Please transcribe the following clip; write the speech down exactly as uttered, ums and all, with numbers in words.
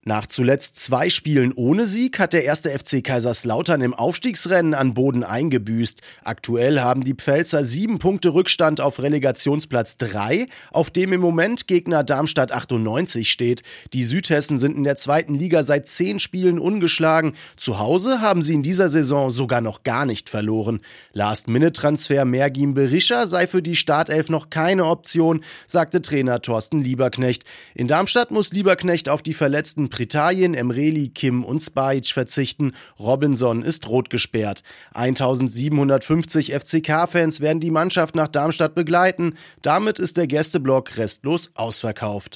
Nach zuletzt zwei Spielen ohne Sieg hat der erste F C Kaiserslautern im Aufstiegsrennen an Boden eingebüßt. Aktuell haben die Pfälzer sieben Punkte Rückstand auf Relegationsplatz drei, auf dem im Moment Gegner Darmstadt achtundneunzig steht. Die Südhessen sind in der zweiten Liga seit zehn Spielen ungeschlagen. Zu Hause haben sie in dieser Saison sogar noch gar nicht verloren. Last-Minute-Transfer Mergim Berisha sei für die Startelf noch keine Option, sagte Trainer Thorsten Lieberknecht. In Darmstadt muss Lieberknecht auf die verletzten Pritajin, Emreli, Kim und Spajic verzichten. Robinson ist rot gesperrt. eintausendsiebenhundertfünfzig F C K-Fans werden die Mannschaft nach Darmstadt begleiten. Damit ist der Gästeblock restlos ausverkauft.